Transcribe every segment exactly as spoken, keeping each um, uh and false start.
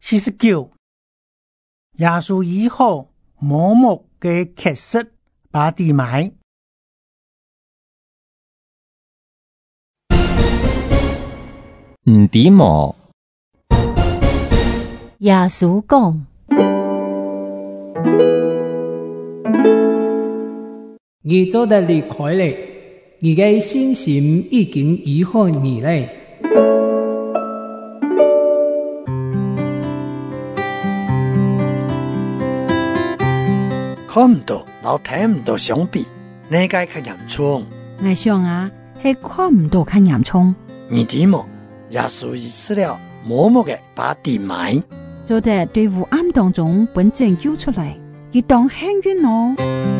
四十九，耶穌醫好盲目嘅缺失，把地埋。 唔知無。 耶穌講： 你做得離開了，你嘅信心已經醫好你了。 看唔到，老睇唔到相比，呢個較嚴重。 我想啊，係看唔到較嚴重。 你知冇？耶穌醫治了盲目嘅把地埋， 做得對黑暗當中本拯救出來，佢當幸運咯。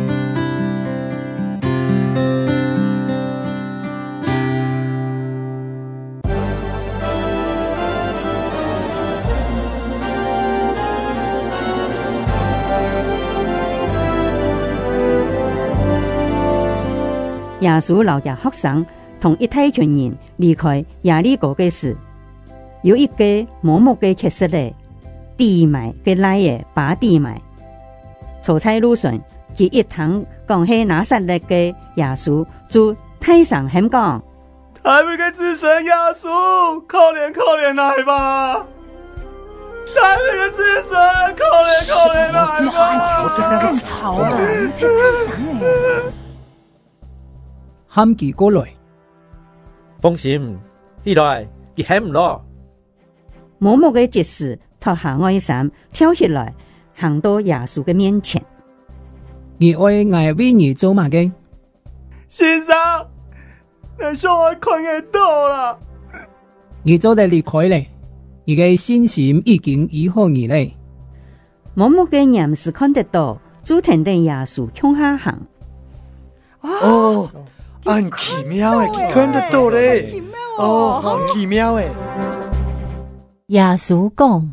耶穌留下學生同一大群人離開耶利哥嘅時，有一個盲目嘅缺失咧，地埋嘅來嘅把地埋。走在路上，佢一聽講係拿撒勒嘅耶穌，就大聲喊講： 大衛嘅子孫耶穌，可憐可憐來吧！大衛嘅子孫，可憐可憐來吧！ 我真係吵啊！你太大聲咧！ 喊佢過來， 放心，起來，佢喊唔落。 盲目嘅執事脫下外衫，跳起來，行到耶穌嘅面前。 你愛我為你做乜嘅？ 先生，你想我看得到啦。 你做得離開了，你嘅信心已經醫好你了。 盲目嘅人是看得到，就聽到耶穌向下行。 哦。很奇妙誒，佢看得到咧，哦，好奇妙誒。 耶穌講：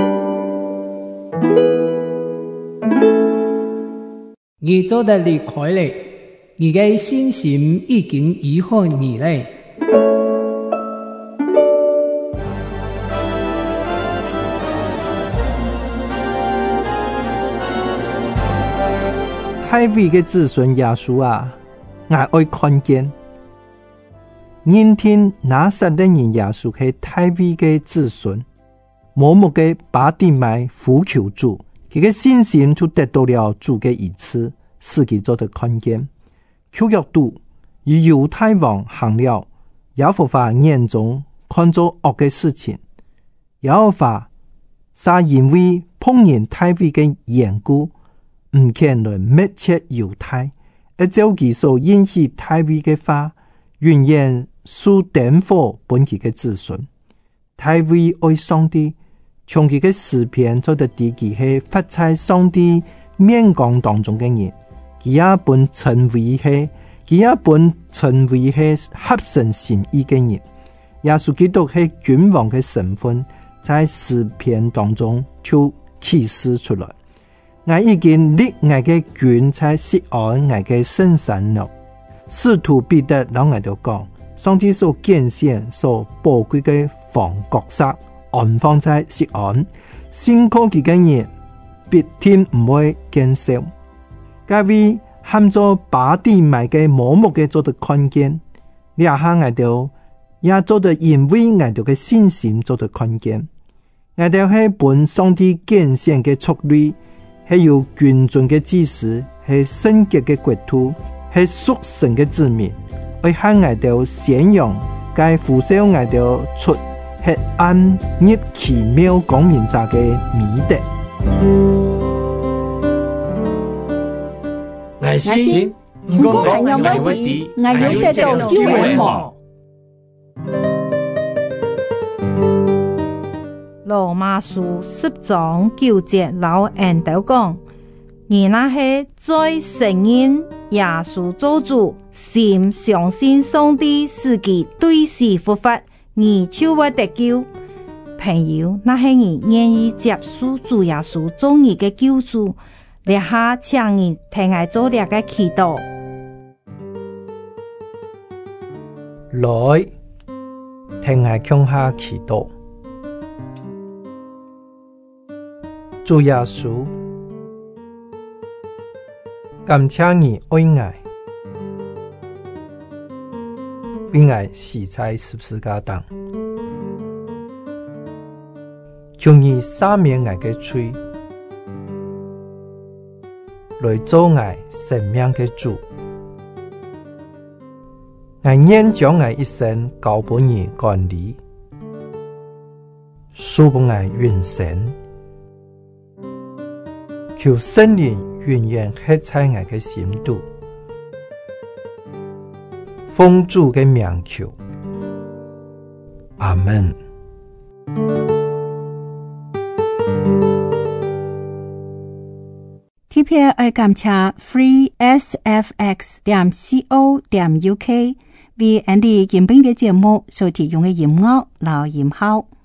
你做得離開了，你嘅信心已經醫好你了。 大衛嘅子孫耶穌啊！我愛看見，認聽拿撒勒人耶穌係大衛嘅子孫，盲目嘅把地埋呼求主，佢嘅信心就得到了主嘅醫治，使佢做得看見。舊約度與猶太王行了耶和華眼中看作惡嘅事情，耶和華是因為碰見大衛嘅緣故，唔肯來滅絕猶太。而照其所應許大衛嘅話，永遠輸點火本其嘅子孫。大衛愛上帝，從其嘅詩篇做得地基係發在上帝面光當中嘅人，佢也本稱為係，佢也本稱為係合神心意嘅人。耶穌基督係君王嘅身份，在詩篇當中就啟示出來。我已經立我嘅君在錫安我嘅聖山了。使徒彼得老我就講，上帝所揀選所寶貴嘅房角石安放在錫安，信靠佢嘅人必定唔會減少。假如喊做把地埋嘅盲目嘅做得看見，呢下我就也做得因為我哋嘅信心做得看見。我哋係本上帝揀選嘅策略。係有君尊嘅知識，係聖潔嘅國土，係屬神嘅子民，為向我哋宣揚該呼召我哋出黑暗入奇妙光明者嘅美德。 我信， 唔過係有乜嘢，我要得到機會麼？ 羅馬書十章九節老人都講，而那些在承認耶穌做主，心相信上帝是其對事復活，而就會得救。朋友，那些人願意接受主耶穌做你嘅救主，你下請你聽我做兩個祈禱。 來，聽我向下祈禱。 主耶稣，感謝你愛我，為我死在十字架上，求你赦免我的罪，來做我生命的主。我願將我一生交給你管理，賜給我永生。求聖靈永遠刻在我的心度，奉主的名求，阿門。 特別愛感謝 free s f x 點 co 點 uk 為我哋今本嘅節目所提供嘅音樂和音效。